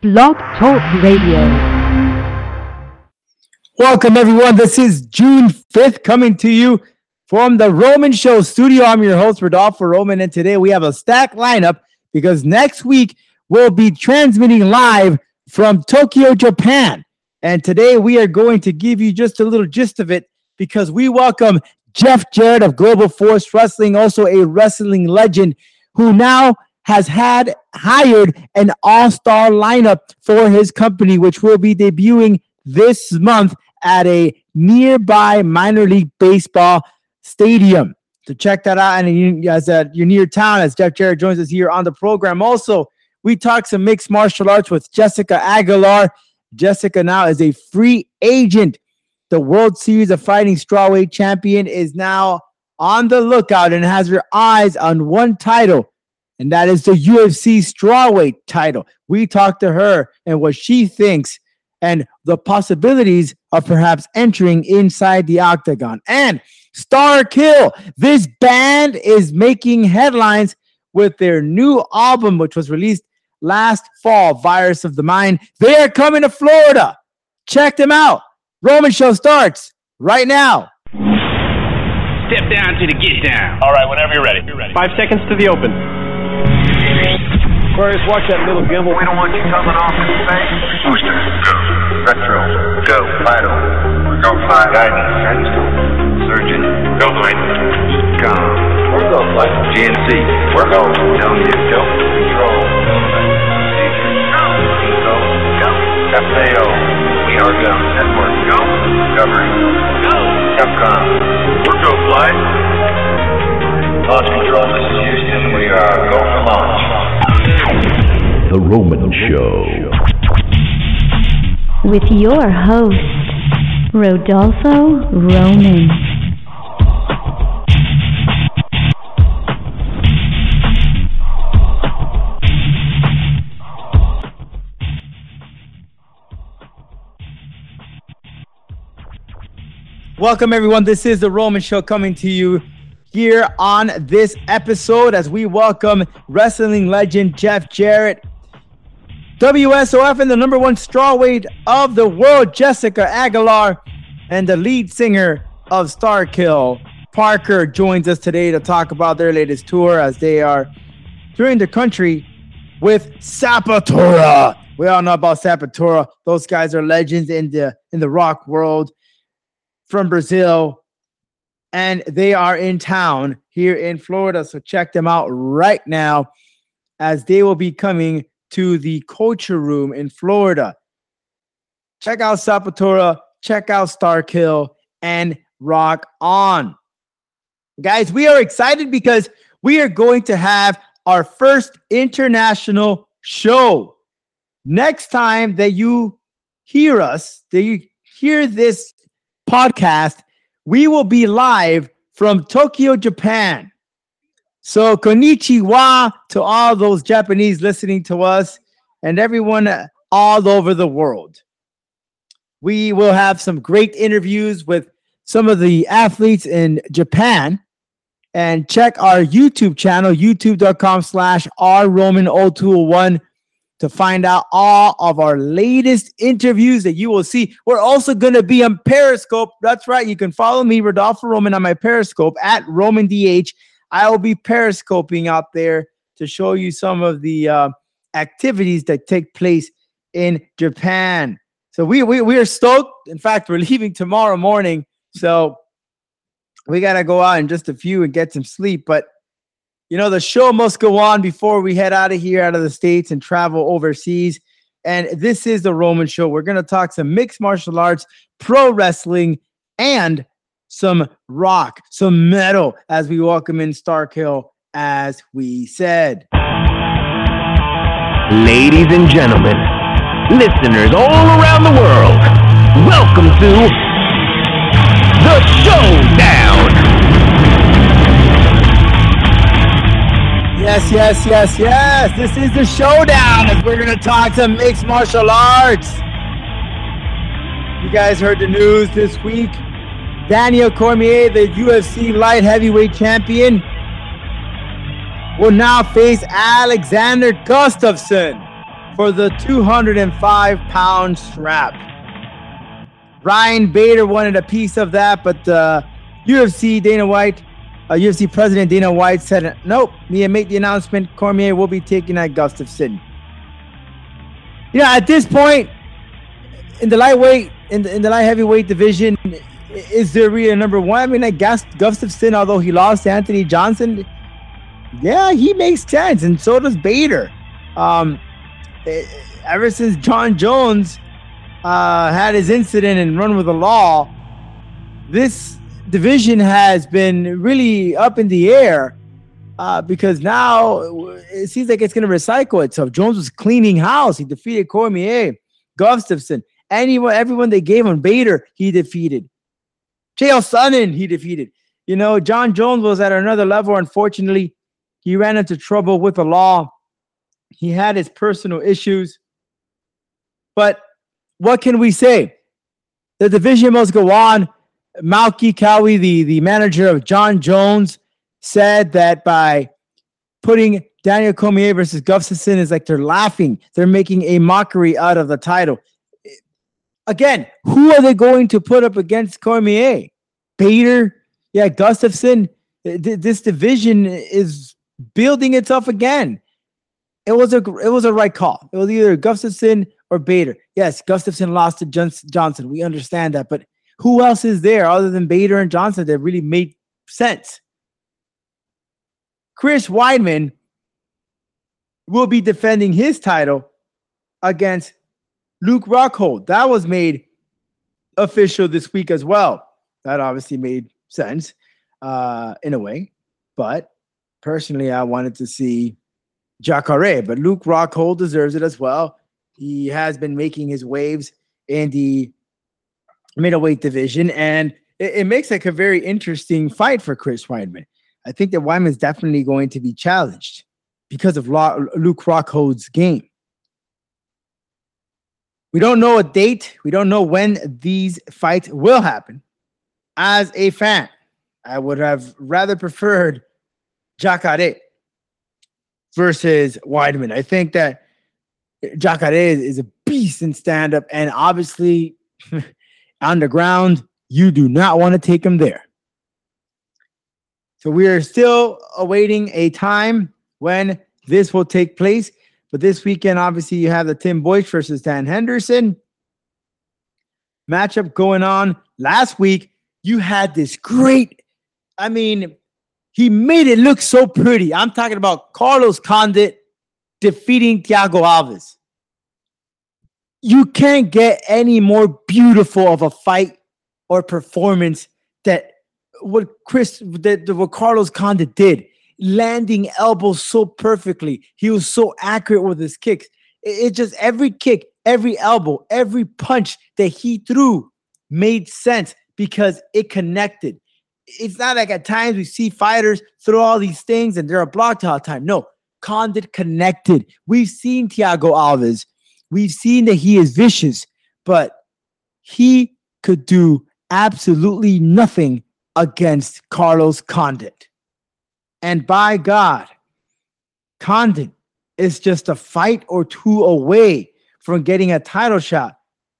Blog Talk Radio. Welcome, everyone. This is June 5th coming to you from the Roman Show studio. I'm your host, Rodolfo Roman, and today we have a stacked lineup because next week we'll be transmitting live from Tokyo, Japan. And today we are going to give you just a little gist of it because we welcome Jeff Jarrett of Global Force Wrestling, also a wrestling legend who now has hired an all-star lineup for his company, which will be debuting this month at a nearby minor league baseball stadium. So check that out. And as you're near town, as Jeff Jarrett joins us here on the program. Also, we talk some mixed martial arts with Jessica Aguilar. Jessica now is a free agent. The World Series of Fighting Strawweight champion is now on the lookout and has her eyes on one title, and that is the UFC strawweight title. We talked to her and what she thinks and the possibilities of perhaps entering inside the octagon. And Starkill, this band is making headlines with their new album, which was released last fall, Virus of the Mind. They are coming to Florida. Check them out. Roman Show starts right now. Step down to the get down. All right, whenever you're ready. 5 seconds to the open. Aquarius, watch that little gimbal. We don't want you coming off in space. Booster, go. Retro, go. Vital, go. Flight. Guidance, surgeon, go. Flight. Com. We're go flight. GNC, we're go. Telling you, go. Control. Go. Go. FAO, we are go. Network, go. Discovery, go. Capcom, we're go. Flight. Launch control, this is Houston. We are go for launch. The Roman Show. With your host, Rodolfo Roman. Welcome, everyone. This is the Roman Show coming to you here on this episode as we welcome wrestling legend Jeff Jarrett, WSOF and the number one strawweight of the world, Jessica Aguilar, and the lead singer of Starkill, Parker, joins us today to talk about their latest tour as they are touring the country with Sepultura. We all know about Sepultura. Those guys are legends in the rock world from Brazil. And they are in town here in Florida. So check them out right now as they will be coming to the Culture Room in Florida. Check out Sepultura, check out Starkill, and rock on. Guys, we are excited because we are going to have our first international show. Next time that you hear us, that you hear this podcast, we will be live from Tokyo, Japan. So konnichiwa to all those Japanese listening to us and everyone all over the world. We will have some great interviews with some of the athletes in Japan. And check our YouTube channel, youtube.com/rroman0201 to find out all of our latest interviews that you will see. We're also going to be on Periscope. That's right. You can follow me, Rodolfo Roman, on my Periscope at RomanDH. I will be Periscoping out there to show you some of the activities that take place in Japan. So we are stoked. In fact, we're leaving tomorrow morning. So we got to go out in just a few and get some sleep. But you know, the show must go on before we head out of here, out of the States, and travel overseas. And this is the Roman Show. We're going to talk some mixed martial arts, pro wrestling, and some rock, some metal, as we welcome in Starkill, as we said. Ladies and gentlemen, listeners all around the world, welcome to The Showdown. Yes. This is the Showdown as we're going to talk some mixed martial arts. You guys heard the news this week. Daniel Cormier, the UFC light heavyweight champion, will now face Alexander Gustafsson. for the 205-pound strap. Ryan Bader wanted a piece of that, but UFC President Dana White said, nope, me make the announcement, Cormier will be taking that Gustafsson. At this point, in the lightweight, in the light heavyweight division, is there really a number one? I mean, I guess Gustafsson, although he lost to Anthony Johnson, yeah, he makes sense, and so does Bader. Ever since John Jones had his incident and run with the law, this division has been really up in the air because now it seems like it's going to recycle itself. Jones was cleaning house. He defeated Cormier, Gustafsson, everyone they gave him. Bader, he defeated. Chael Sonnen, he defeated. John Jones was at another level. Unfortunately, he ran into trouble with the law. He had his personal issues. But what can we say? The division must go on. Malky Cowie, the manager of John Jones, said that by putting Daniel Cormier versus Gustafsson is like they're laughing. They're making a mockery out of the title. Again, who are they going to put up against Cormier? Bader? Yeah, Gustafsson. This division is building itself again. It was a right call. It was either Gustafsson or Bader. Yes, Gustafsson lost to Johnson. We understand that, but who else is there other than Bader and Johnson that really made sense? Chris Weidman will be defending his title against Luke Rockhold. That was made official this week as well. That obviously made sense in a way. But personally, I wanted to see Jacare, but Luke Rockhold deserves it as well. He has been making his waves in the middleweight division, and it makes like a very interesting fight for Chris Weidman. I think that Weidman is definitely going to be challenged because of Luke Rockhold's game. We don't know a date. We don't know when these fights will happen. As a fan, I would have rather preferred Jacare versus Weidman. I think that Jacare is a beast in stand-up, and obviously on the ground, you do not want to take him there. So we are still awaiting a time when this will take place. But this weekend, obviously, you have the Tim Boyce versus Dan Henderson matchup going on. Last week, you had this great, he made it look so pretty. I'm talking about Carlos Condit defeating Thiago Alves. You can't get any more beautiful of a fight or performance that what Carlos Condit did, landing elbows so perfectly. He was so accurate with his kicks. It just every kick, every elbow, every punch that he threw made sense because it connected. It's not like at times we see fighters throw all these things and they're a block all the time. No, Condit connected. We've seen Thiago Alves. We've seen that he is vicious, but he could do absolutely nothing against Carlos Condit. And by God, Condit is just a fight or two away from getting a title shot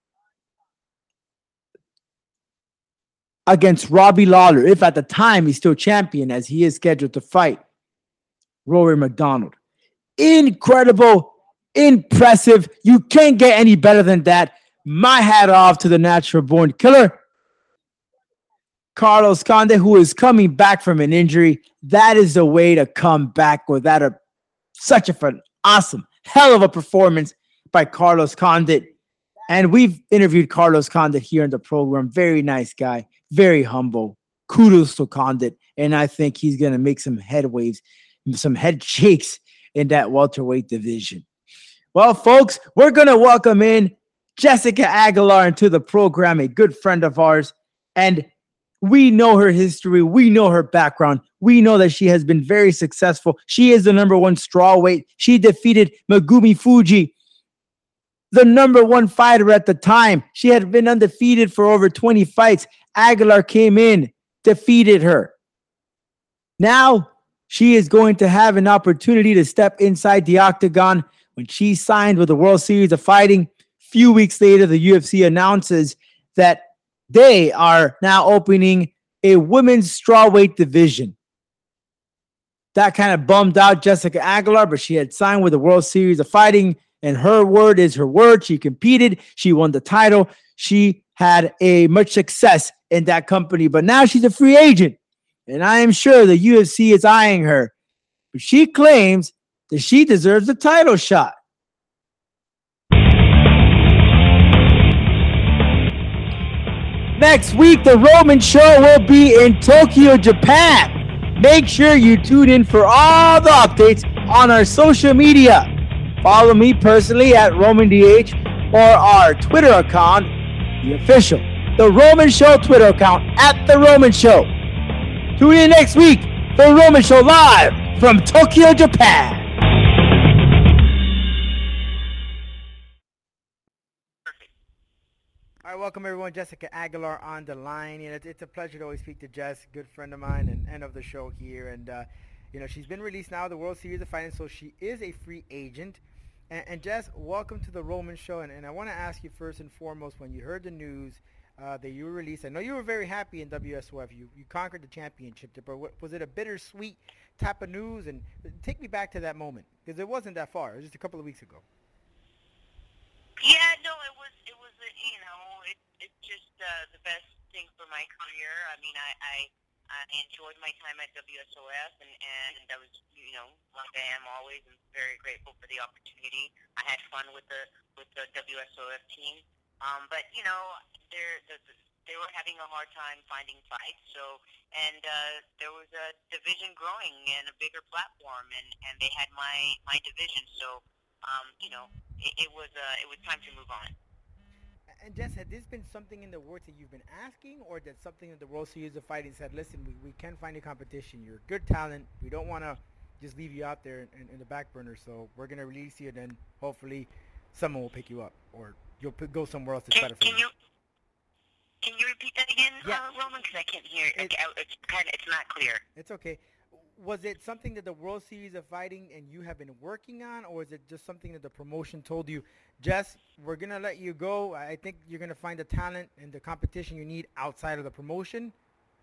against Robbie Lawler, if at the time he's still champion, as he is scheduled to fight Rory McDonald. Incredible, impressive. You can't get any better than that. My hat off to the natural born killer, Carlos Condit, who is coming back from an injury. That is the way to come back with that. Such an awesome, hell of a performance by Carlos Condit. And we've interviewed Carlos Condit here in the program. Very nice guy, very humble. Kudos to Condit. And I think he's going to make some head waves, some head shakes in that welterweight division. Well, folks, we're going to welcome in Jessica Aguilar into the program, a good friend of ours. And we know her history. We know her background. We know that she has been very successful. She is the #1 strawweight. She defeated Megumi Fuji, the #1 fighter at the time. She had been undefeated for over 20 fights. Aguilar came in, defeated her. Now she is going to have an opportunity to step inside the octagon when she signed with the World Series of Fighting. Few weeks later, the UFC announces that they are now opening a women's strawweight division. That kind of bummed out Jessica Aguilar, but she had signed with the World Series of Fighting, and her word is her word. She competed. She won the title. She had a much success in that company, but now she's a free agent, and I am sure the UFC is eyeing her. But she claims that she deserves a title shot. Next week, the Roman Show will be in Tokyo, Japan. Make sure you tune in for all the updates on our social media. Follow me personally at RomanDH or our Twitter account, the official The Roman Show Twitter account at The Roman Show. Tune in next week, The Roman Show live from Tokyo, Japan. All right, welcome everyone. Jessica Aguilar on the line. It's a pleasure to always speak to Jess, good friend of mine and of the show here. And she's been released now, the World Series of Fighting, so she is a free agent. And Jess, welcome to the Roman Show. And I want to ask you first and foremost, when you heard the news that you were released, I know you were very happy in WSOF. You conquered the championship, but was it a bittersweet type of news? And take me back to that moment, because it wasn't that far. It was just a couple of weeks ago. Yeah, no, it was it's just the best thing for my career. I mean, I enjoyed my time at WSOF, and I was, like I am always, and very grateful for the opportunity. I had fun with the WSOF team, but they were having a hard time finding fights. So, and there was a division growing and a bigger platform, and they had my division. So, it was time to move on. And Jess, had this been something in the works that you've been asking, or that something that the World Series of Fighting said, listen, we can't find a competition. You're good talent. We don't want to just leave you out there in the back burner, so we're going to release you, and then hopefully someone will pick you up, or you'll go somewhere else that's better for you. Can you repeat that again, Roman? Because I can't hear. It's not clear. It's okay. Was it something that the World Series of Fighting and you have been working on, or is it just something that the promotion told you, Jess, we're going to let you go. I think you're going to find the talent and the competition you need outside of the promotion?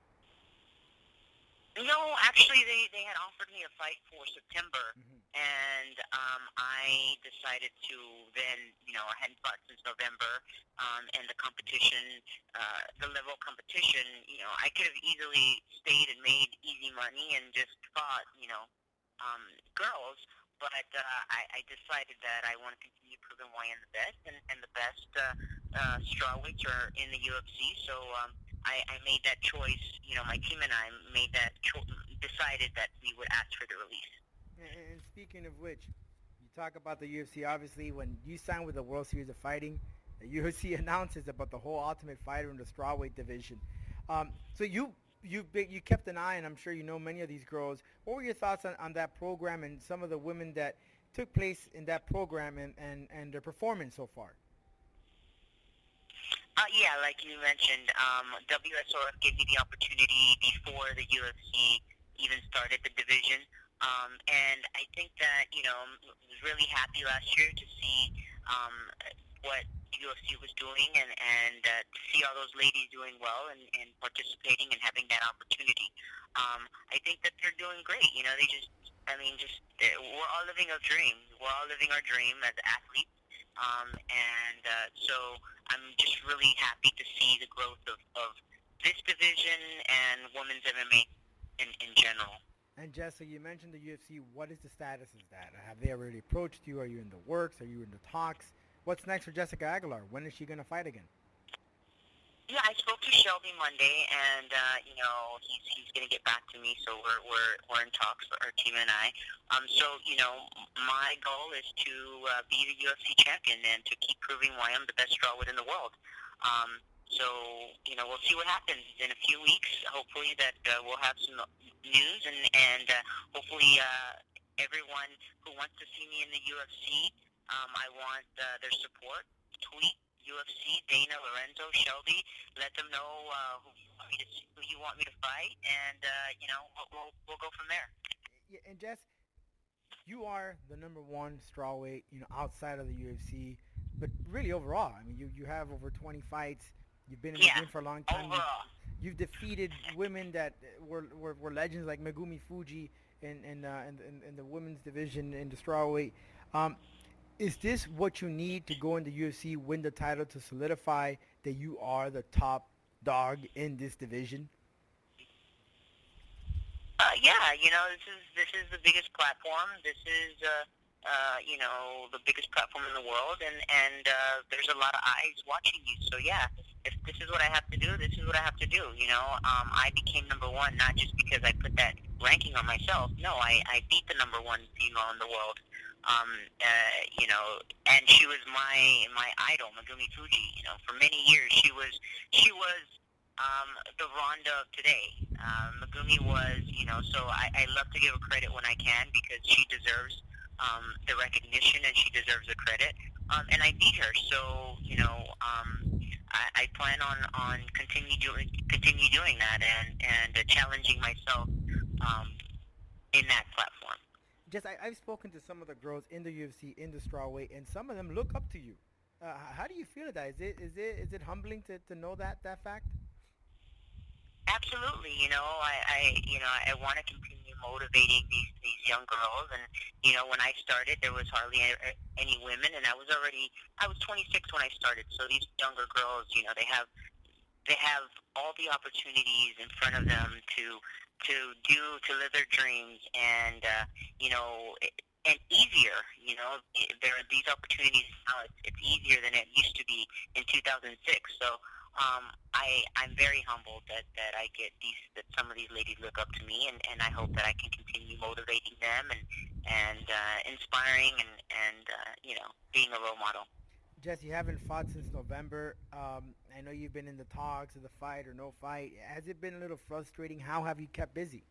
No, actually, they had offered me a fight for September, and I decided to then, I hadn't fought since November, and the competition, the level of competition, I could have easily stayed and made easy money and just fought, girls, but I decided that I want to continue proving why I'm the best, and the best strawweights are in the UFC, so I made that choice. My team and I made that decided that we would ask for the release. And speaking of which, you talk about the UFC. Obviously, when you signed with the World Series of Fighting, the UFC announces about the whole Ultimate Fighter in the strawweight division. So you kept an eye, and I'm sure you know many of these girls. What were your thoughts on that program and some of the women that took place in that program and their performance so far? Yeah, like you mentioned, WSOF gave me the opportunity before the UFC even started the division. And I think that, I was really happy last year to see what UFC was doing and to see all those ladies doing well and participating and having that opportunity. I think that they're doing great. We're all living a dream. We're all living our dream as athletes. So I'm just really happy to see the growth of this division and women's MMA in general. And Jess, so you mentioned the UFC. What is the status of that? Have they already approached you? Are you in the works? Are you in the talks? What's next for Jessica Aguilar? When is she going to fight again? Yeah, I spoke to Shelby Monday, and he's going to get back to me. So we're in talks, our team and I. My goal is to be the UFC champion and to keep proving why I'm the best strawweight in the world. We'll see what happens in a few weeks. Hopefully that we'll have some news, and hopefully everyone who wants to see me in the UFC, I want their support. Tweet UFC, Dana, Lorenzo, Shelby. Let them know who you want me to fight, and we'll go from there. Yeah, and Jess, you are the number one strawweight, outside of the UFC, but really overall. I mean, you have over 20 fights. You've been in the game for a long time. Overall. You've defeated women that were legends like Megumi Fuji in the women's division in the strawweight. Is this what you need to go into UFC, win the title to solidify that you are the top dog in this division? Yeah, this is the biggest platform. This is the biggest platform in the world, and there's a lot of eyes watching you. So yeah, if this is what I have to do, this is what I have to do. I became number one not just because I put that ranking on myself. No, I beat the number one female in the world. And she was my idol, Megumi Fuji. For many years she was the Ronda of today. Megumi was, so I love to give her credit when I can because she deserves the recognition and she deserves the credit. And I beat her, so I plan on continue doing that and challenging myself in that platform. Jess, I've spoken to some of the girls in the UFC, in the strawweight, and some of them look up to you. How do you feel about that? Is it humbling to know that fact? Absolutely, I want to continue motivating these young girls, and when I started, there was hardly any women, and I was 26 when I started. So these younger girls, they have all the opportunities in front of them to live their dreams, and and easier. There are these opportunities now. It's easier than it used to be in 2006. So. I'm very humbled that that some of these ladies look up to me, and I hope that I can continue motivating them and inspiring and being a role model. Jess, you haven't fought since November. I know you've been in the talks of the fight or no fight. Has it been a little frustrating? How have you kept busy?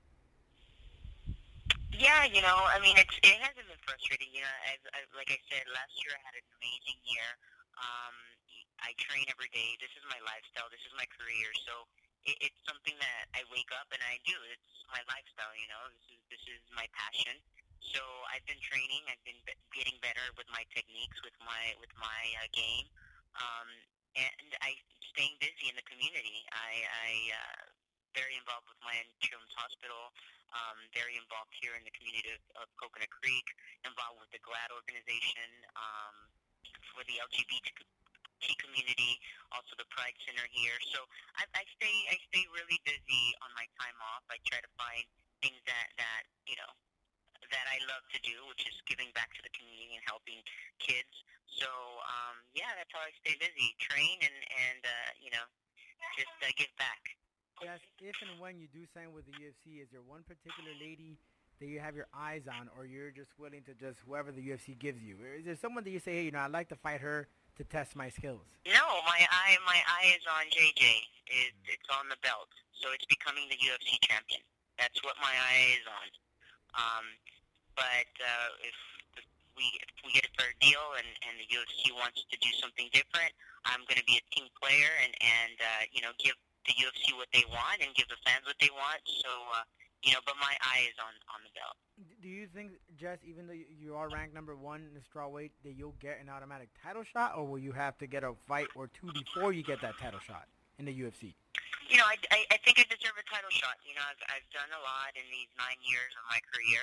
Yeah, it hasn't been frustrating. Like I said, last year I had an amazing year. I train every day. This is my lifestyle. This is my career. So it's something that I wake up and I do. It's my lifestyle. This is my passion. So I've been training. I've been getting better with my techniques, with my game, and I staying busy in the community. I very involved with my children's hospital. Very involved here in the community of Coconut Creek. Involved with the GLAD organization for the LGBT community, also the Pride Center here. So I stay really busy on my time off. I try to find things that I love to do, which is giving back to the community and helping kids. So that's how I stay busy. Train and just give back. Yes, if and when you do sign with the UFC, is there one particular lady that you have your eyes on, or you're just willing to just whoever the UFC gives you? Or is there someone that you say, hey, I'd like to fight her to test my skills? No, my eye is on JJ. It's on the belt, so it's becoming the UFC champion. That's what my eye is on. But if we get a fair deal and the UFC wants to do something different, I'm going to be a team player and give the UFC what they want and give the fans what they want. So but my eye is on the belt. Do you think, Jess, even though you are ranked number one in the strawweight, that you'll get an automatic title shot, or will you have to get a fight or two before you get that title shot in the UFC? I think I deserve a title shot. I've done a lot in these 9 years of my career.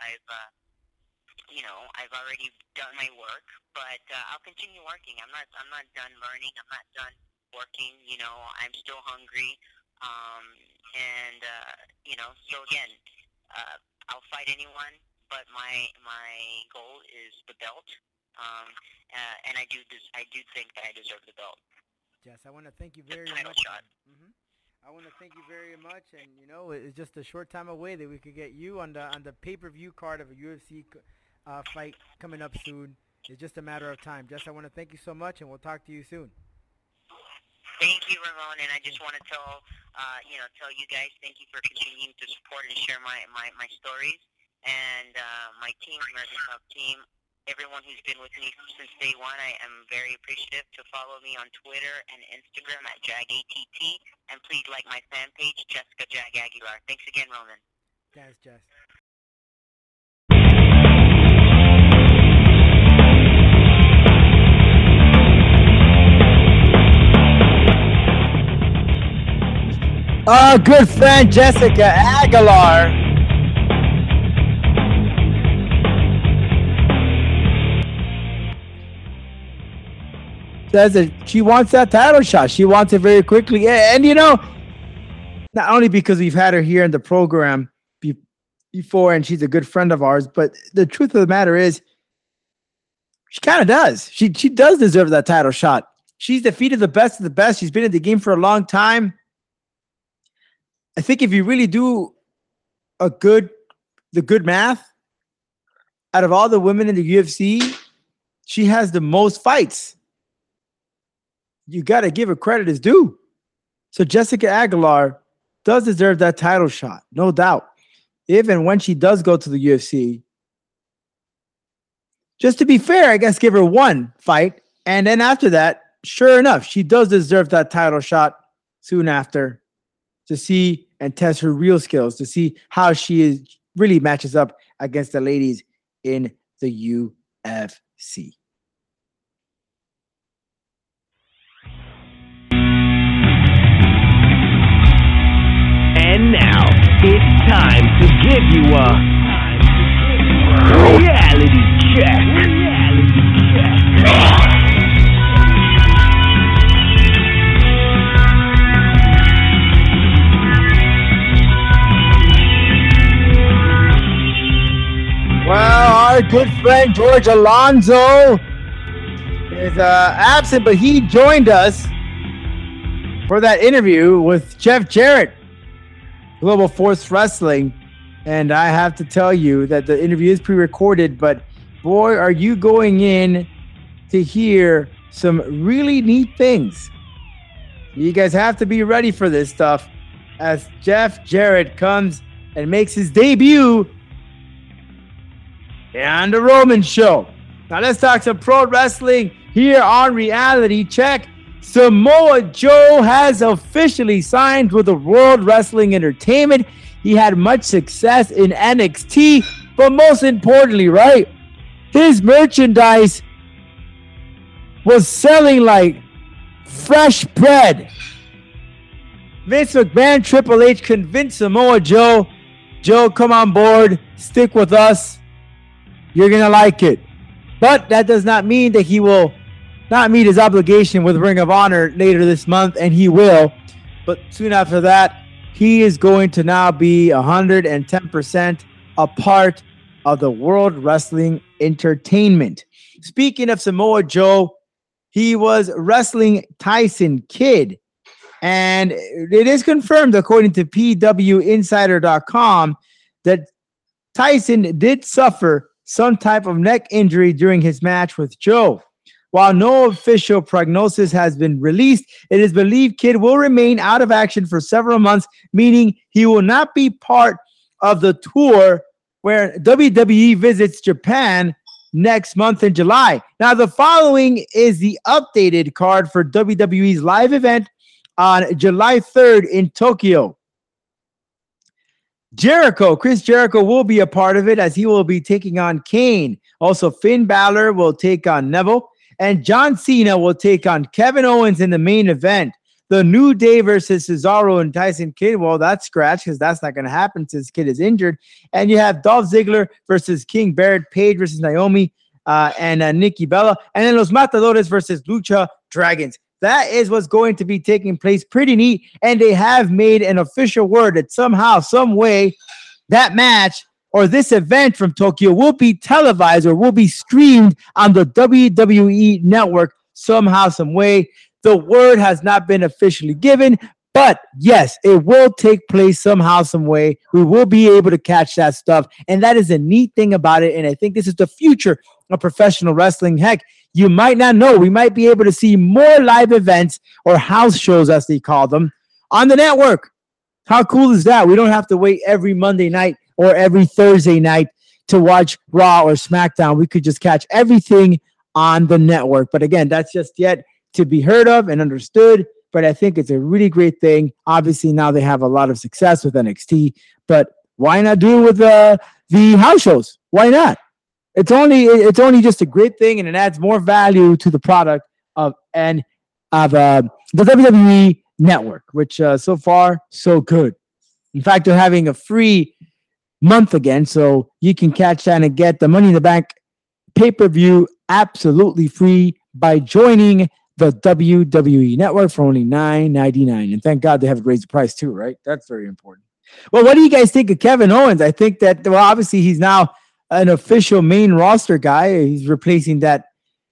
I've already done my work, but I'll continue working. I'm not done learning. I'm not done working. I'm still hungry. So again, I'll fight anyone, but my goal is the belt. And I do think that I deserve the belt. Jess, I want to thank you very the title much. Shot. I want to thank you very much, and it's just a short time away that we could get you on the pay-per-view card of a UFC fight coming up soon. It's just a matter of time. Jess, I want to thank you so much, and we'll talk to you soon. Thank you, Ramon, and I just want to tell you guys, thank you for continuing to support and share my stories, and my team, American Top Team, everyone who's been with me since day one. I am very appreciative. To follow me on Twitter and Instagram at JagATT, and please like my fan page, Jessica Jag Aguilar. Thanks again, Roman. Thanks, Jess. Our good friend Jessica Aguilar says that she wants that title shot. She wants it very quickly. And you know, not only because we've had her here in the program before and she's a good friend of ours, but the truth of the matter is she kind of does. She does deserve that title shot. She's defeated the best of the best. She's been in the game for a long time. I think if you really do the good math, out of all the women in the UFC, she has the most fights. You got to give her credit as due. So Jessica Aguilar does deserve that title shot, no doubt. If and when she does go to the UFC, just to be fair, I guess give her one fight. And then after that, sure enough, she does deserve that title shot soon after to see and test her real skills, to see how she really matches up against the ladies in the UFC. And now, it's time to give you a reality check. Well, our good friend George Alonso is absent, but he joined us for that interview with Jeff Jarrett, Global Force Wrestling. And I have to tell you that the interview is pre-recorded, but boy, are you going in to hear some really neat things. You guys have to be ready for this stuff as Jeff Jarrett comes and makes his debut on the Roman Show. Now let's talk some pro wrestling here on Reality Check. Samoa Joe has officially signed with the World Wrestling Entertainment. He had much success in NXT, but most importantly, right, his merchandise was selling like fresh bread. Vince McMahon, Triple H convinced Samoa Joe, come on board, stick with us. You're going to like it. But that does not mean that he will not meet his obligation with Ring of Honor later this month, and he will. But soon after that, he is going to now be 110% a part of the World Wrestling Entertainment. Speaking of Samoa Joe, he was wrestling Tyson Kidd. And it is confirmed, according to PWInsider.com, that Tyson did suffer some type of neck injury during his match with Joe. While no official prognosis has been released, it is believed Kidd will remain out of action for several months, meaning he will not be part of the tour where WWE visits Japan next month in July. Now, the following is the updated card for WWE's live event on July 3rd in Tokyo. Chris Jericho will be a part of it as he will be taking on Kane. Also, Finn Balor will take on Neville, and John Cena will take on Kevin Owens in the main event. The New Day versus Cesaro and Tyson Kidd, well, that's scratch because that's not going to happen since Kidd is injured. And you have Dolph Ziggler versus King Barrett, Paige versus Naomi, and Nikki Bella, and then Los Matadores versus Lucha Dragons. That is what's going to be taking place. Pretty neat. And they have made an official word that somehow, some way, that match or this event from Tokyo will be televised or will be streamed on the WWE network somehow, some way. The word has not been officially given, but yes, it will take place somehow, some way. We will be able to catch that stuff. And that is a neat thing about it. And I think this is the future of professional wrestling. Heck, you might not know. We might be able to see more live events or house shows, as they call them, on the network. How cool is that? We don't have to wait every Monday night or every Thursday night to watch Raw or SmackDown. We could just catch everything on the network. But again, that's just yet to be heard of and understood. But I think it's a really great thing. Obviously, now they have a lot of success with NXT. But why not do it with the house shows? Why not? It's only just a great thing, and it adds more value to the product of the WWE Network, which so far, so good. In fact, they're having a free month again, so you can catch that and get the Money in the Bank pay-per-view absolutely free by joining the WWE Network for only $9.99. And thank God they haven't raised the price too, right? That's very important. Well, what do you guys think of Kevin Owens? I think that, well, obviously he's now an official main roster guy. He's replacing that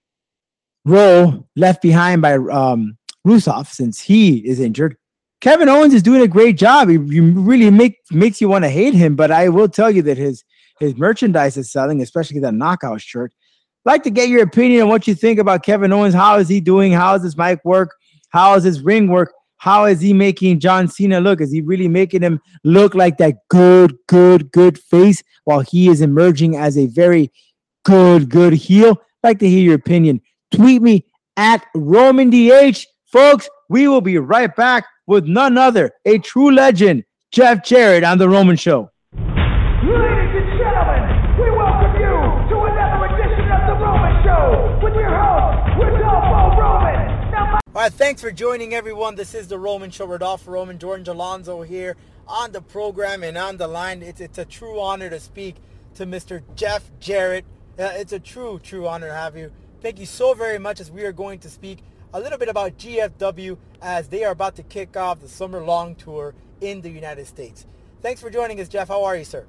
role left behind by Rusev since he is injured. Kevin Owens is doing a great job. He really makes you want to hate him, but I will tell you that his merchandise is selling, especially the knockout shirt. I'd like to get your opinion on what you think about Kevin Owens. How is he doing? How does his mic work? How is his ring work? How is he making John Cena look? Is he really making him look like that good face while he is emerging as a very good heel? I'd like to hear your opinion. Tweet me at RomanDH. Folks, we will be right back with none other, a true legend, Jeff Jarrett on The Roman Show. Ladies and gentlemen, we welcome you to another edition of The Roman Show with your host, Rodolfo Roman. All right, thanks for joining, everyone. This is The Roman Show. Rodolfo Roman, Jordan Alonso here on the program and on the line. It's a true honor to speak to Mr. Jeff Jarrett. It's a true honor to have you. Thank you so very much, as we are going to speak a little bit about GFW as they are about to kick off the summer long tour in the United States. Thanks for joining us, Jeff. How are you, sir?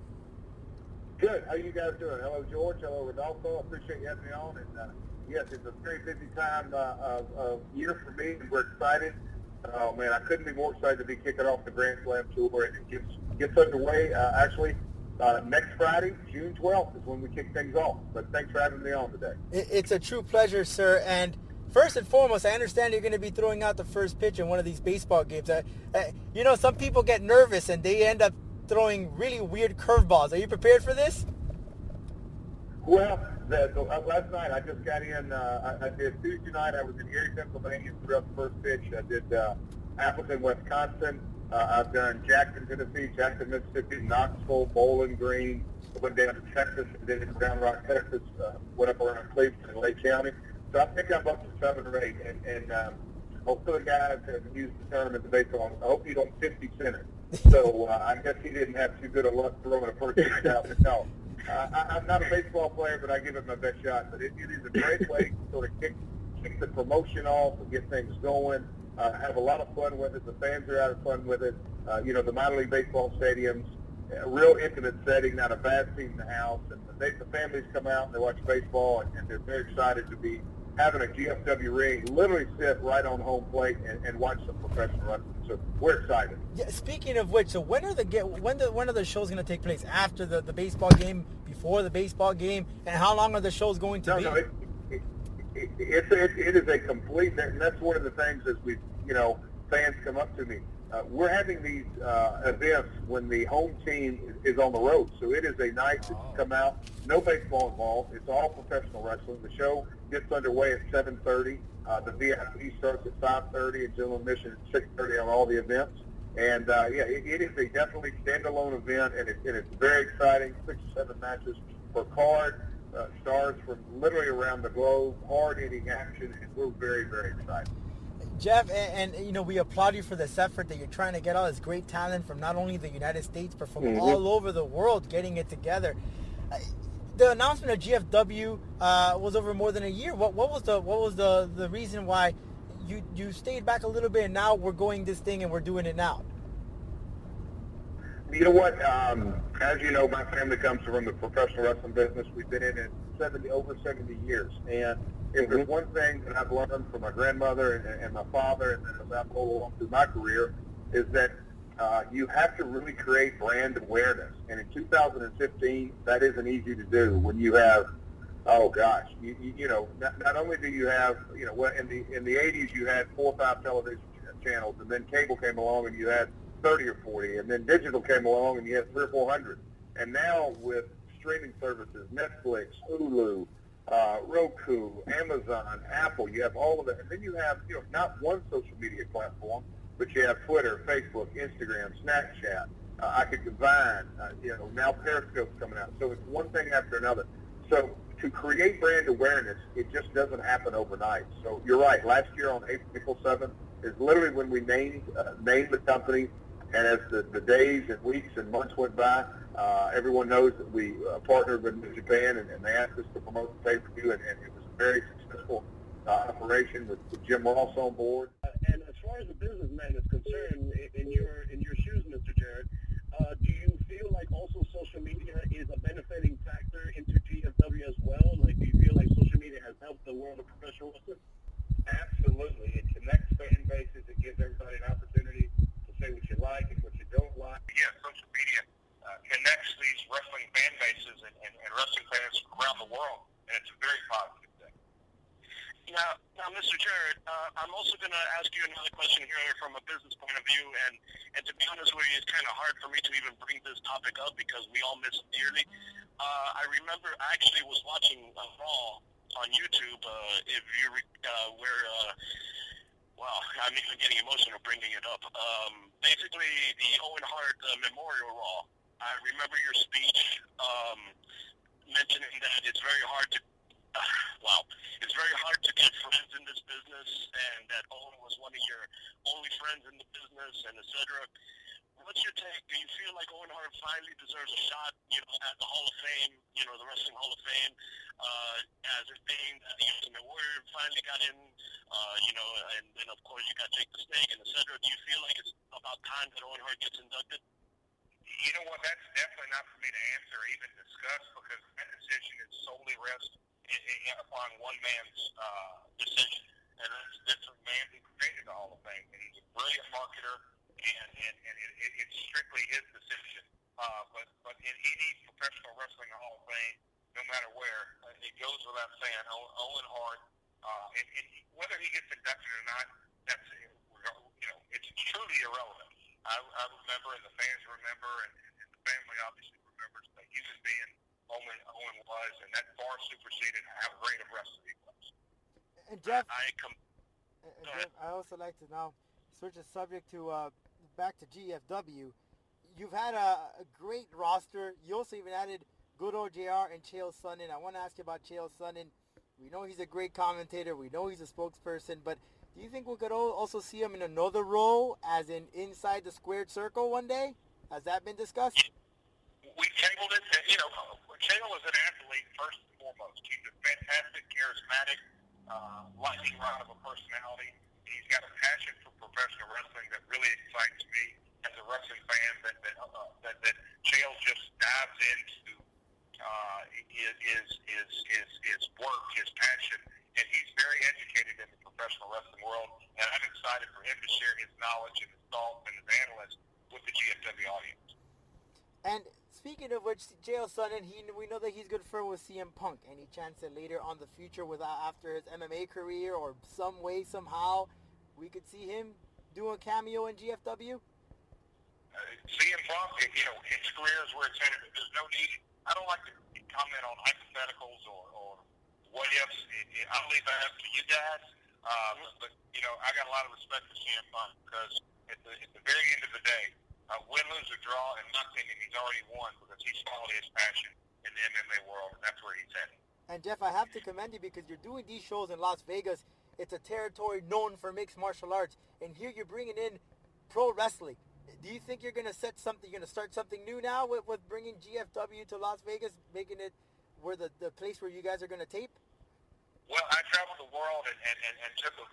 Good. How you guys doing? Hello, George. Hello, Rodolfo. Appreciate you having me on. And yes, it's a very busy time of year for me, and we're excited. Oh man, I couldn't be more excited to be kicking off the Grand Slam tour. It gets underway next Friday, June 12th, is when we kick things off. But thanks for having me on today. It's a true pleasure, sir. And first and foremost, I understand you're going to be throwing out the first pitch in one of these baseball games. Some people get nervous and they end up throwing really weird curveballs. Are you prepared for this? Well, last night I just got in. I did Tuesday night. I was in Erie, Pennsylvania, threw out the first pitch. I did Appleton, Wisconsin. I've done Jackson, Tennessee, Jackson, Mississippi, Knoxville, Bowling Green. I went down to Texas and did it in Round Rock, Texas. Went up around Cleveland and Lake County. So I think I'm up to 7 or 8. And hopefully the guys have used the tournament to baseball. I hope you don't 50 center. So I guess he didn't have too good a luck throwing a first pitch out. But no, I'm not a baseball player, but I give it my best shot. But it is a great way to sort of kick the promotion off and get things going. Have a lot of fun with it. The fans are having fun with it. The minor league baseball stadiums, a real intimate setting, not a bad seat in the house. And the families come out and they watch baseball, and they're very excited to be having a GFW ring, literally sit right on home plate and watch some professional wrestling. So we're excited. Yeah. Speaking of which, so when are the shows going to take place? After the baseball game, before the baseball game, and how long are the shows going to be? No, it is a complete, and that's one of the things as fans come up to me. We're having these events when the home team is on the road. So it is a night that you come out, no baseball involved. It's all professional wrestling. The show gets underway at 7:30. The VIP starts at 5:30 and general admission at 6:30 on all the events. And, it is a definitely standalone event, and it's very exciting. 6 or 7 matches per card. Stars from literally around the globe, hard-hitting action, and we're very, very excited. Jeff, and we applaud you for this effort that you're trying to get all this great talent from not only the United States, but from all over the world getting it together. The announcement of GFW was over more than a year. What was the reason why you stayed back a little bit and now we're going this thing and we're doing it now? You know what? As you know, my family comes from the professional wrestling business. We've been in it over 70 years. And if there's one thing that I've learned from my grandmother and my father, and then as I've gone along through my career, is that you have to really create brand awareness. And in 2015, that isn't easy to do when you have, not only do you have, in the 80s you had 4 or 5 television channels, and then cable came along and you had 30 or 40, and then digital came along and you had 300 or 400. And now with streaming services, Netflix, Hulu, Roku, Amazon, Apple, you have all of that. And then you have, not one social media platform, but you have Twitter, Facebook, Instagram, Snapchat. I could combine, now Periscope's coming out. So it's one thing after another. So to create brand awareness, it just doesn't happen overnight. So you're right. Last year on April 7th, is literally when we named the company. And as the days and weeks and months went by, everyone knows that we partnered with New Japan, and they asked us to promote the pay-per-view, and it was a very successful operation with Jim Ross on board. And as far as the businessman is concerned, in your shoes, Mr. Jarrett, do you feel like also social media is a benefiting factor into GFW as well? Like, do you feel like social media has helped the world of professional wrestling? Absolutely. It connects fan bases. It gives everybody an opportunity to say what you like and what you don't like. Yeah, social media connects these wrestling fan bases and wrestling fans around the world, and it's a very positive thing. Now, Mr. Jarrett, I'm also going to ask you another question here from a business point of view, and to be honest with you, it's kind of hard for me to even bring this topic up because we all miss him dearly. I remember I actually was watching Raw on YouTube, wow, I'm even getting emotional bringing it up. Basically, the Owen Hart Memorial Raw. I remember your speech mentioning that it's very hard to it's very hard to get friends in this business, and that Owen was one of your only friends in the business, and etc. What's your take? Do you feel like Owen Hart finally deserves a shot, at the Hall of Fame, the Wrestling Hall of Fame, as it being that the Ultimate Warrior finally got in, and then of course you got Jake the Snake and etc. Do you feel like it's about time that Owen Hart gets inducted? You know what? That's definitely not for me to answer or even discuss, because that decision is solely rests upon one man's decision, and that's Vince McMahon, who created the Hall of Fame, and he's a brilliant marketer, and it's strictly his decision. But he needs Professional Wrestling Hall of Fame no matter where. It goes without saying. Owen Hart, and whether he gets inducted or not, that's it's truly irrelevant. I remember, and the fans remember, and the family obviously remembers the human being Owen was, and that far superseded how great of wrestler he was. And Jeff, Jeff, I also like to now switch the subject to back to GFW. You've had a great roster. You also even added good old JR and Chael Sonnen. I want to ask you about Chael Sonnen. We know he's a great commentator. We know he's a spokesperson, but do you think we could also see him in another role, as in inside the squared circle one day? Has that been discussed? We tabled it. Chael is an athlete first and foremost. He's a fantastic, charismatic, lightning rod of a personality. He's got a passion for professional wrestling that really excites me as a wrestling fan. That Chael just dives into his work, his passion, and he's very educated in the professional wrestling world. And I'm excited for him to share his knowledge and his thoughts and his analysis with the GFW audience. And speaking of which, Chael Sonnen, we know that he's good friends with CM Punk. Any chance that later on the future, after his MMA career or some way, somehow, we could see him do a cameo in GFW? CM Punk, his career is where it's headed. There's no need. I don't like to comment on hypotheticals or what ifs. I'll leave that up to you guys. But I got a lot of respect for CM Punk, because at the very end of the day, win, lose, or draw, in my opinion, he's already won, because he's followed his passion in the MMA world, and that's where he's headed. And Jeff, I have to commend you, because you're doing these shows in Las Vegas. It's a territory known for mixed martial arts, and here you're bringing in pro wrestling. Do you think you're going to start something new now with bringing GFW to Las Vegas, making it where the place where you guys are going to tape? Well, I traveled the world and took a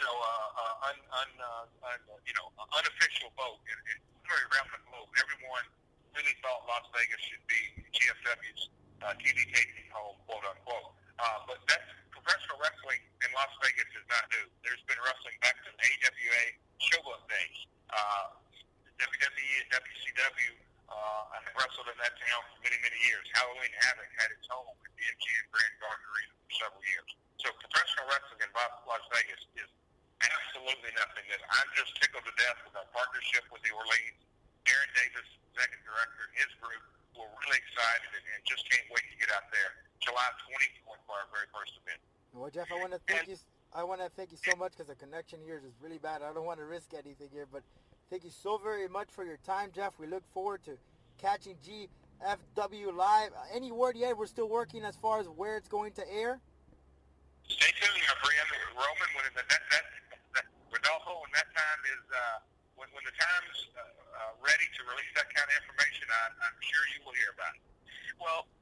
unofficial vote around the globe. Everyone really thought Las Vegas should be GFW's TV taping home, quote unquote. But that's professional wrestling in Las Vegas is not new. There's been wrestling back to the AWA Showboat days. WWE and WCW have wrestled in that town for many, many years. Halloween Havoc had its home at the MGM Grand Garden Arena for several years. So professional wrestling in Las Vegas is absolutely nothing new. I'm just tickled to death with our partnership with the Orleans. Aaron Davis, executive director, and his group, we're really excited and just can't wait to get out there. July 24th for our very first event. Well, Jeff, I want to thank you. I want to thank you so much, because the connection here is really bad. I don't want to risk anything here, but thank you so very much for your time, Jeff. We look forward to catching GFW live. Any word yet? We're still working as far as where it's going to air. Stay tuned, my friend. Roman, when that Rodolfo and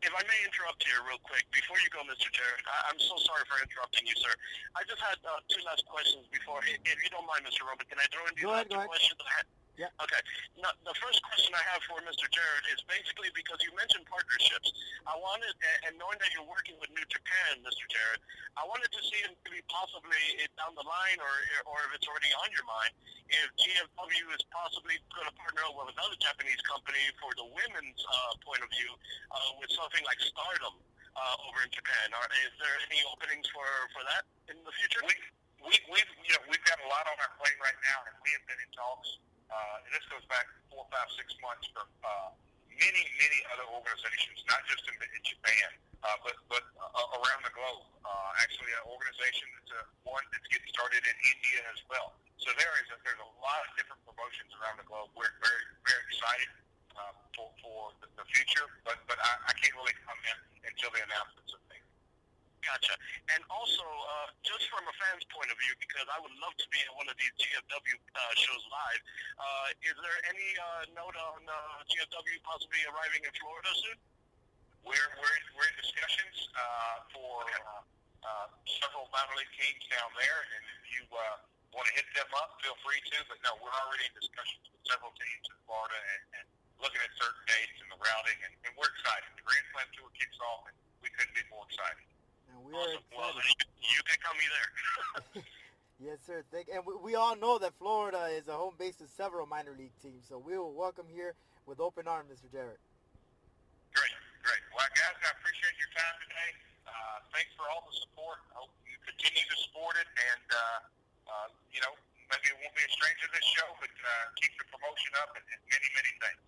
if I may interrupt here real quick before you go, Mr. Jarrett. I'm so sorry for interrupting you, sir. I just had two last questions before. If you don't mind, Mr. Roman, can I throw in these two questions? Yeah. Okay. Now, the first question I have for Mr. Jarrett is basically because you mentioned partnerships. I wanted, and knowing that you're working with New Japan, Mr. Jarrett, I wanted to see if maybe possibly down the line, or if it's already on your mind, if GFW is possibly going to partner up with another Japanese company for the women's point of view with something like Stardom over in Japan. Is there any openings for that in the future? We've got a lot on our plate right now, and we have been in talks. And this goes back 4, 5, 6 months for many other organizations, not just in Japan, but around the globe. Actually, an organization that's one that's getting started in India as well. So there's a lot of different promotions around the globe. We're very, very excited for the future, but I can't really comment until the announcements are made. Gotcha. And also, just from a fan's point of view, because I would love to be at one of these GFW shows live, is there any note on GFW possibly arriving in Florida soon? We're in discussions for several minor league teams down there, and if you want to hit them up, feel free to. But no, we're already in discussions with several teams in Florida and looking at certain dates and the routing, and we're excited. The Grand Slam Tour kicks off, and we couldn't be more excited. We are excited. Well, you can come there. Yes, sir. And we all know that Florida is a home base of several minor league teams, so we will welcome here with open arms, Mr. Jarrett. Great. Well, guys, I appreciate your time today. Thanks for all the support. I hope you continue to support it, and maybe it won't be a stranger to this show, but keep the promotion up and many things.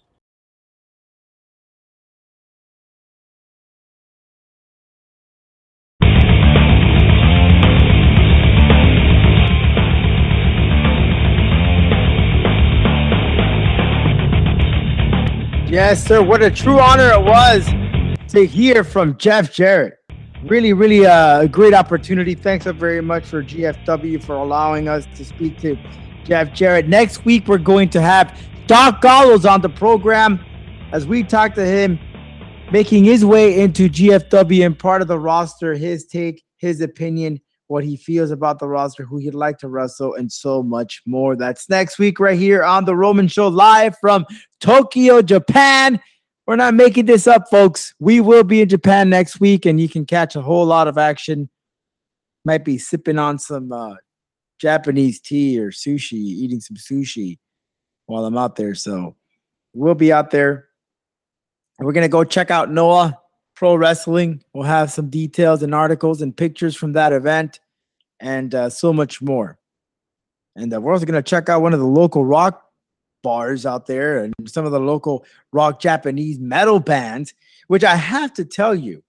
Yes, sir. What a true honor it was to hear from Jeff Jarrett. Really a great opportunity. Thanks so very much for GFW for allowing us to speak to Jeff Jarrett. Next week, we're going to have Doc Gallows on the program as we talk to him, making his way into GFW and part of the roster, his take, his opinion, what he feels about the roster, who he'd like to wrestle, and so much more. That's next week right here on The Roman Show, live from Tokyo, Japan. We're not making this up, folks. We will be in Japan next week, and you can catch a whole lot of action. Might be sipping on some Japanese tea or sushi, eating some sushi while I'm out there. So we'll be out there. We're going to go check out Noah Pro Wrestling. We'll have some details and articles and pictures from that event and so much more. And we're also going to check out one of the local rock bars out there and some of the local rock Japanese metal bands, which I have to tell you,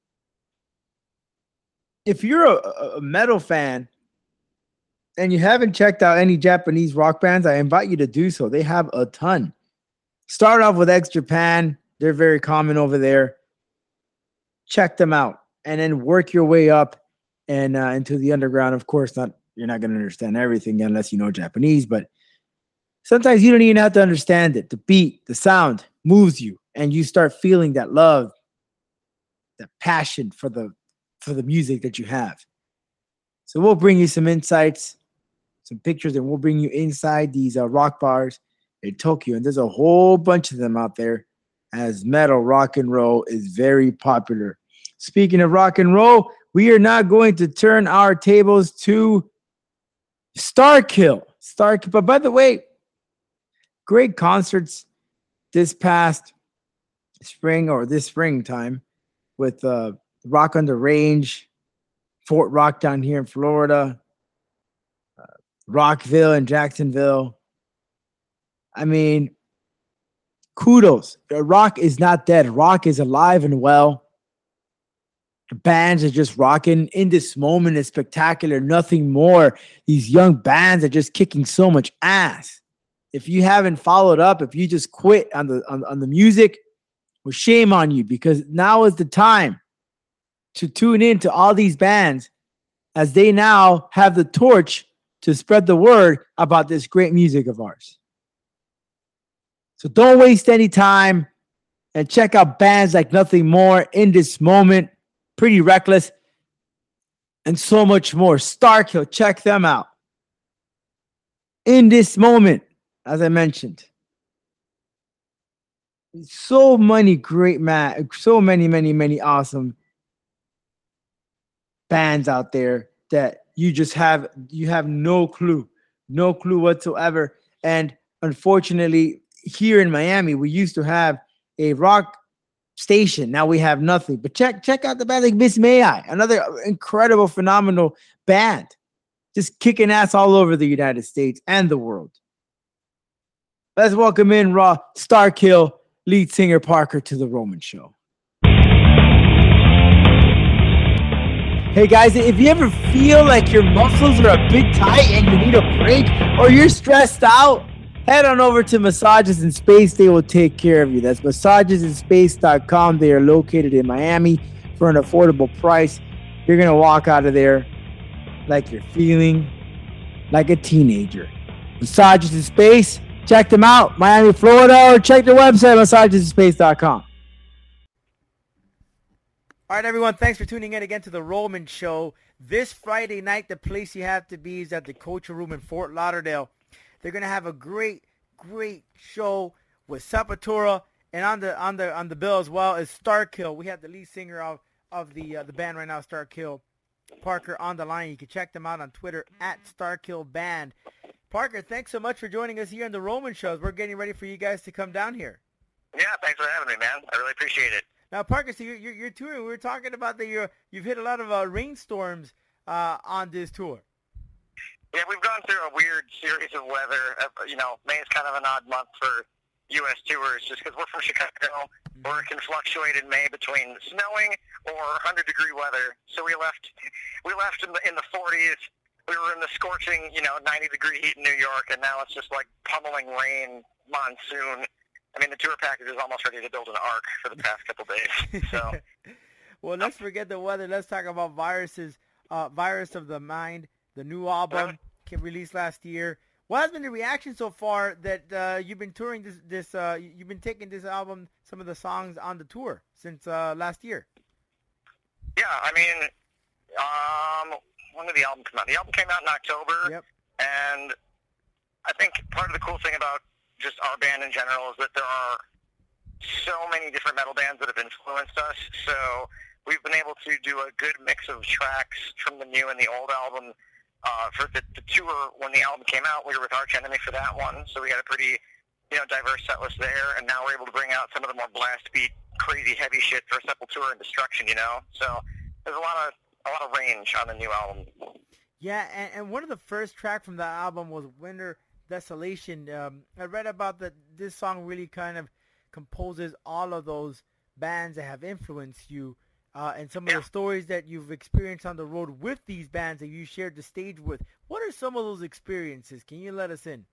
if you're a metal fan and you haven't checked out any Japanese rock bands, I invite you to do so. They have a ton. Start off with X Japan. They're very common over there. Check them out and then work your way up and into the underground. Of course, you're not going to understand everything unless you know Japanese, but sometimes you don't even have to understand it. The beat, the sound moves you, and you start feeling that love, that passion for the music that you have. So we'll bring you some insights, some pictures, and we'll bring you inside these rock bars in Tokyo. And there's a whole bunch of them out there, as metal rock and roll is very popular. Speaking of rock and roll, we are now going to turn our tables to Starkill. But by the way, great concerts this past spring or this springtime with Rock on the Range, Fort Rock down here in Florida, Rockville and Jacksonville. I mean, kudos. Rock is not dead. Rock is alive and well. The bands are just rocking. In this moment is spectacular. Nothing more. These young bands are just kicking so much ass. If you haven't followed up, if you just quit on the music, well, shame on you, because now is the time to tune in to all these bands as they now have the torch to spread the word about this great music of ours. So don't waste any time. and check out bands like Nothing More, In This Moment, Pretty Reckless, and so much more. Starkill, check them out. In This Moment, as I mentioned. So many great so many awesome bands out there that you have no clue whatsoever. And unfortunately, here in Miami, we used to have a rock station. Now we have nothing. But check out the band like Miss May I, another incredible, phenomenal band, just kicking ass all over the United States and the world. Let's welcome in Starkill lead singer Parker to the Roman Show. Hey guys, if you ever feel like your muscles are a bit tight and you need a break, or you're stressed out, head on over to Massages in Space. They will take care of you. That's massagesinspace.com. They are located in Miami for an affordable price. You're going to walk out of there like you're feeling like a teenager. Massages in Space. Check them out, Miami, Florida, or check their website, massagesinspace.com. All right, everyone, thanks for tuning in again to the Roman Show. This Friday night, the place you have to be is at the Culture Room in Fort Lauderdale. They're gonna have a great show with Sepultura, and on the bill as well is Starkill. We have the lead singer of the band right now, Starkill, Parker, on the line. You can check them out on Twitter at StarkillBand. Parker, thanks so much for joining us here on the Roman Shows. We're getting ready for you guys to come down here. Yeah, thanks for having me, man. I really appreciate it. Now, Parker, so you're touring. We were talking about that you've hit a lot of rainstorms on this tour. Yeah, we've gone through a weird series of weather. May is kind of an odd month for U.S. tours just because we're from Chicago, where it can fluctuate in May between snowing or 100-degree weather. So we left in the 40s. We were in the scorching, 90-degree heat in New York, and now it's just like pummeling rain, monsoon. I mean, the tour package is almost ready to build an ark for the past couple days. So, well, let's forget the weather. Let's talk about Virus of the Mind, the new album released last year. What has been the reaction so far that you've been touring this? You've been taking this album, some of the songs on the tour since last year. Yeah, I mean, when did the album come out? The album came out in October. Yep. And I think part of the cool thing about just our band in general is that there are so many different metal bands that have influenced us. So we've been able to do a good mix of tracks from the new and the old album. For the tour, when the album came out, we were with Arch Enemy for that one. So we had a pretty, diverse set list there. And now we're able to bring out some of the more blast beat, crazy heavy shit for Sepultura and Destruction, So there's a lot of range on the new album. Yeah, and one of the first tracks from that album was Winter Desolation. I read about that this song really kind of composes all of those bands that have influenced you, and some of the stories that you've experienced on the road with these bands that you shared the stage with. What are some of those experiences? Can you let us in?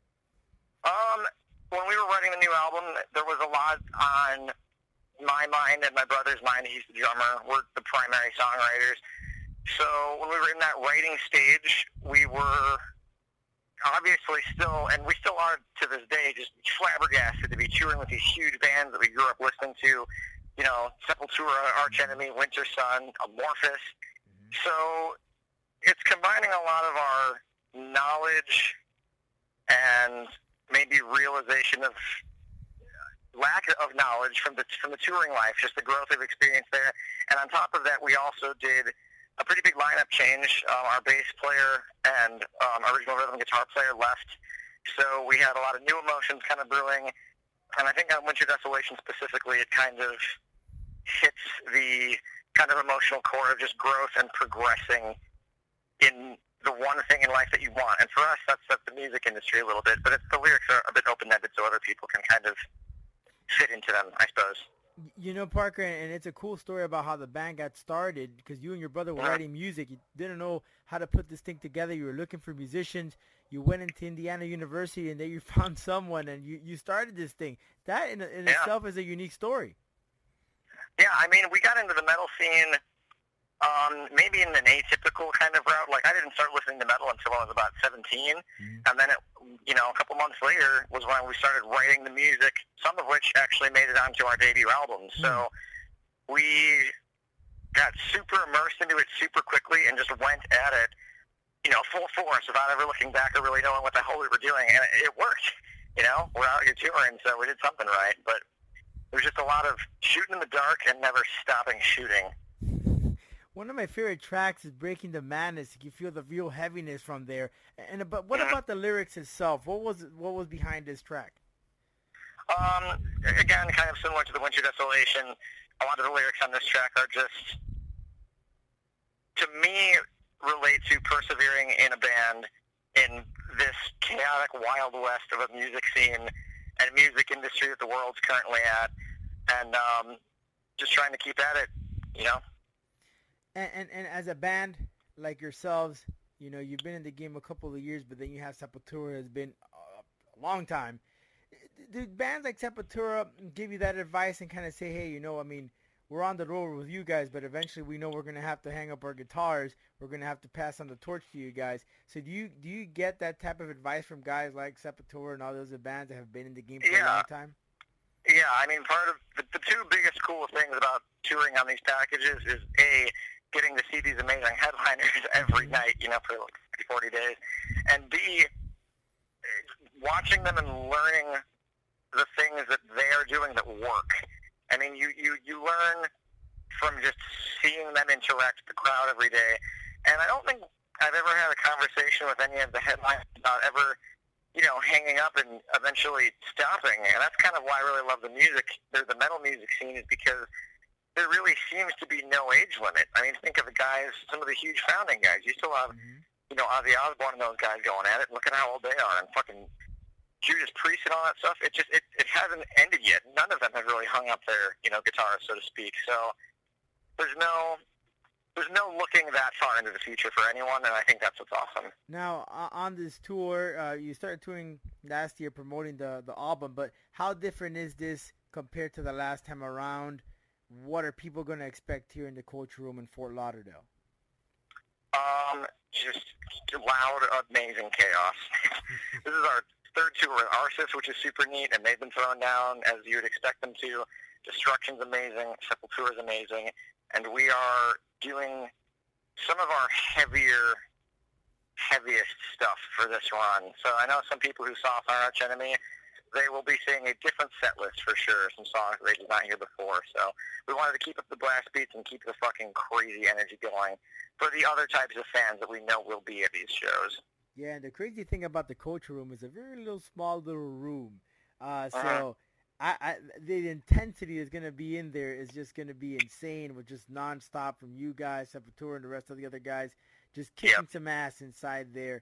When we were writing the new album, there was a lot on my mind and my brother's mind. He's the drummer. We're the primary songwriters. So when we were in that writing stage, we were obviously still, and we still are to this day, just flabbergasted to be touring with these huge bands that we grew up listening to, Sepultura, Arch Enemy, Winter Sun, Amorphis. So it's combining a lot of our knowledge and maybe realization of lack of knowledge from the touring life, just the growth we've experienced there. And on top of that, we also did a pretty big lineup change. Our bass player and original rhythm guitar player left, so we had a lot of new emotions kind of brewing. And I think on Winter Desolation specifically, it kind of hits the kind of emotional core of just growth and progressing in the one thing in life that you want. And for us, that's the music industry a little bit, but the lyrics are a bit open-ended so other people can kind of fit into them, I suppose. Parker, and it's a cool story about how the band got started, because you and your brother were writing music. You didn't know how to put this thing together. You were looking for musicians. You went into Indiana University, and then you found someone, and you started this thing. That in itself is a unique story. Yeah, I mean, we got into the metal scene Maybe in an atypical kind of route. Like, I didn't start listening to metal until I was about 17, and then, a couple months later was when we started writing the music, some of which actually made it onto our debut album. So we got super immersed into it super quickly and just went at it, full force without ever looking back or really knowing what the hell we were doing, and it worked. We're out here touring, so we did something right, but there was just a lot of shooting in the dark and never stopping shooting. One of my favorite tracks is Breaking the Madness. You feel the real heaviness from there. But what about the lyrics itself? What was behind this track? Again, kind of similar to the Winter Desolation. A lot of the lyrics on this track are just, to me, relate to persevering in a band in this chaotic Wild West of a music scene and music industry that the world's currently at, and just trying to keep at it, And as a band like yourselves, you've been in the game a couple of years, but then you have Sepultura has been a long time. Do bands like Sepultura give you that advice and kind of say, hey, we're on the road with you guys, but eventually we know we're going to have to hang up our guitars. We're going to have to pass on the torch to you guys. So do you get that type of advice from guys like Sepultura and all those bands that have been in the game for a long time? Yeah, part of the two biggest cool things about touring on these packages is, A, getting to see these amazing headliners every night, for like 40 days, and B, watching them and learning the things that they are doing that work. You learn from just seeing them interact with the crowd every day, and I don't think I've ever had a conversation with any of the headliners about ever, hanging up and eventually stopping, and that's kind of why I really love the music, the metal music scene, is because there really seems to be no age limit. Think of the guys, some of the huge founding guys. You still have, Ozzy Osbourne and those guys going at it. Look at how old they are, and fucking Judas Priest and all that stuff. It hasn't ended yet. None of them have really hung up their, guitars, so to speak. So there's no looking that far into the future for anyone, and I think that's what's awesome. Now, on this tour, you started touring last year promoting the album, but how different is this compared to the last time around? What are people going to expect here in the Culture Room in Fort Lauderdale? Just loud, amazing chaos. This is our third tour with Arsis, which is super neat, and they've been thrown down as you would expect them to. Destruction's amazing, Sepultura's amazing, and we are doing some of our heaviest stuff for this run. So I know some people who saw Arch Enemy, they will be seeing a different set list for sure, some songs they did not hear before. So we wanted to keep up the blast beats and keep the fucking crazy energy going for the other types of fans that we know will be at these shows. Yeah, and the crazy thing about the Culture Room is a very small little room. So the intensity is going to be in there is just going to be insane with just nonstop from you guys, Sepultura, and the rest of the other guys just kicking some ass inside there.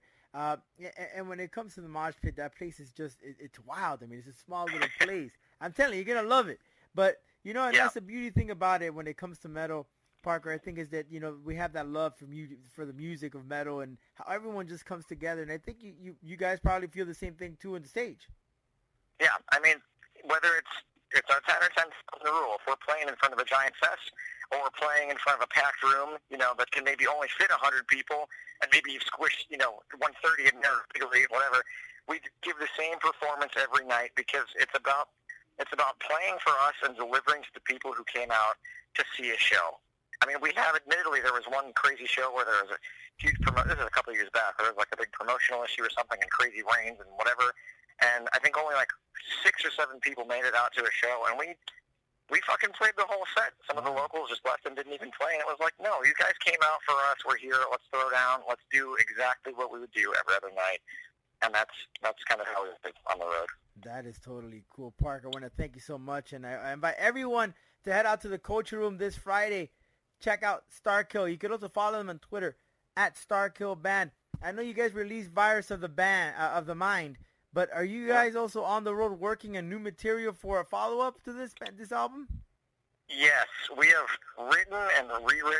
And when it comes to the mosh pit, that place is just, it's wild. It's a small little place. I'm telling you, you're going to love it. But, and that's the beauty thing about it when it comes to metal, Parker, I think, is that, we have that love for the music of metal and how everyone just comes together. And I think you guys probably feel the same thing, too, on the stage. Yeah, whether it's our 10 or 10 rule, if we're playing in front of a giant fest or we're playing in front of a packed room, that can maybe only fit 100 people, and maybe you've squished, 130 in there, whatever, we give the same performance every night because it's about playing for us and delivering to the people who came out to see a show. We have, admittedly, there was one crazy show where there was a huge this is a couple of years back, there was like a big promotional issue or something and crazy rains and whatever, and I think only like 6 or 7 people made it out to a show, and we fucking played the whole set. Some of the locals just left and didn't even play, and it was like, no, you guys came out for us, we're here, let's throw down, let's do exactly what we would do every other night, and that's kind of how we did on the road. That is totally cool, Parker. I want to thank you so much, and I invite everyone to head out to the Culture Room this Friday. Check out Starkill. You can also follow them on Twitter at StarkillBand. I know you guys released Virus of the Mind, but are you guys also on the road working on new material for a follow-up to this album? Yes, we have written and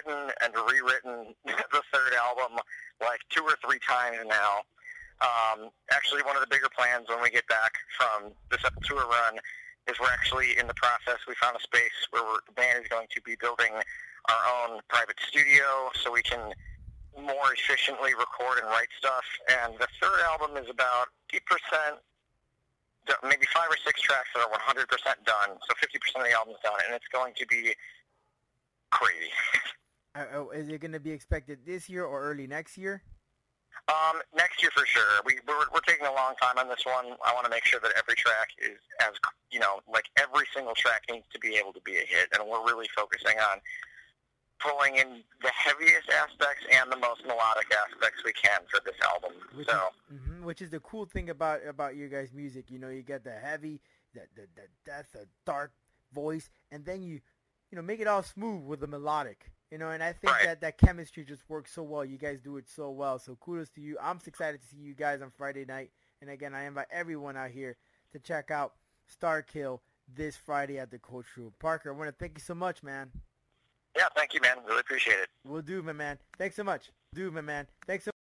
rewritten the third album like 2 or 3 times now. Actually, one of the bigger plans when we get back from the Sepultura run is we're actually in the process. We found a space where the band is going to be building our own private studio so we can more efficiently record and write stuff. And the third album is about 50%, maybe 5 or 6 tracks that are 100% done. So 50% of the album's done, and it's going to be crazy. Is it going to be expected this year or early next year? Next year for sure. We're taking a long time on this one. I want to make sure that every track is as, like every single track needs to be able to be a hit, and we're really focusing on pulling in the heaviest aspects and the most melodic aspects we can for this album. Which is the cool thing about your guys' music. You know, you get the heavy, the death, the dark voice, and then you make it all smooth with the melodic. You know, and I think that chemistry just works so well. You guys do it so well. So kudos to you. I'm excited to see you guys on Friday night. And again, I invite everyone out here to check out Starkill this Friday at the Coach Room. Parker, I want to thank you so much, man. Yeah, thank you, man. Really appreciate it. Will do, my man. Thanks so much. Thanks so much.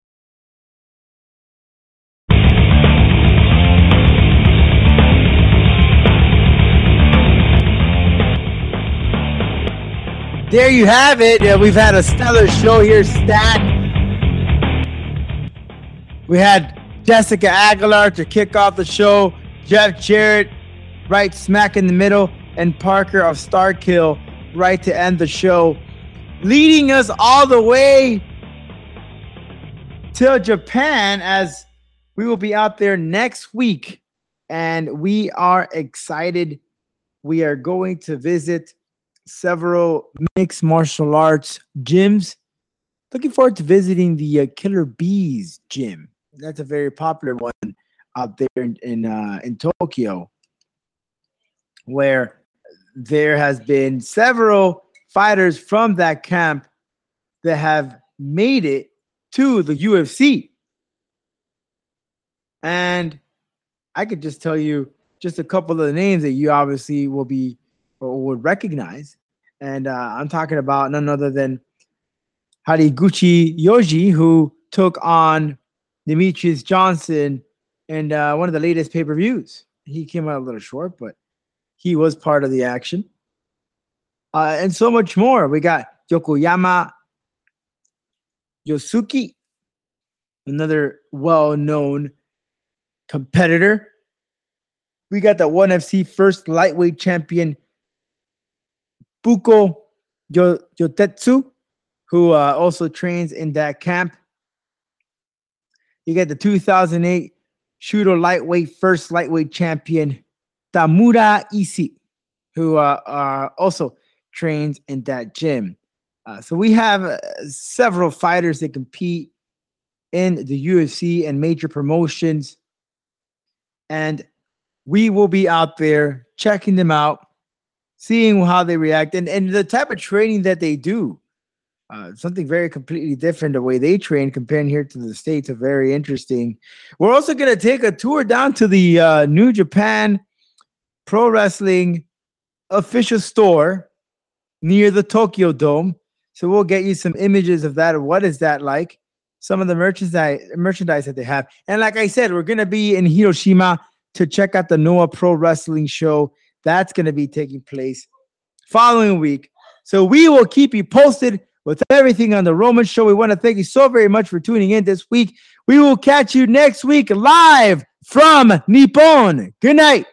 There you have it. We've had a stellar show here, Stat. We had Jessica Aguilar to kick off the show, Jeff Jarrett right smack in the middle, and Parker of Starkill right to end the show, leading us all the way to Japan, as we will be out there next week, and we are excited. We are going to visit several mixed martial arts gyms. Looking forward to visiting the Killer Bees gym. That's a very popular one out there in Tokyo, where there has been several fighters from that camp that have made it to the UFC. And I could just tell you just a couple of the names that you obviously will be or would recognize. And I'm talking about none other than Hariguchi Yoji, who took on Demetrius Johnson in one of the latest pay-per-views. He came out a little short, but he was part of the action. And so much more. We got Yokoyama Yosuke, another well-known competitor. We got the ONE FC first lightweight champion, Buko Yotetsu, who also trains in that camp. You get the 2008 Shooto lightweight first lightweight champion, Tamura Ishii, who also trains in that gym. So we have several fighters that compete in the UFC and major promotions. And we will be out there checking them out, seeing how they react, and the type of training that they do. Something very completely different, the way they train comparing here to the States, are very interesting. We're also going to take a tour down to the New Japan Pro Wrestling official store near the Tokyo Dome. So we'll get you some images of that. What is that like? Some of the merchandise that they have. And like I said, we're going to be in Hiroshima to check out the Noah Pro Wrestling show. That's going to be taking place following week. So we will keep you posted with everything on the Roman Show. We want to thank you so very much for tuning in this week. We will catch you next week live from Nippon. Good night.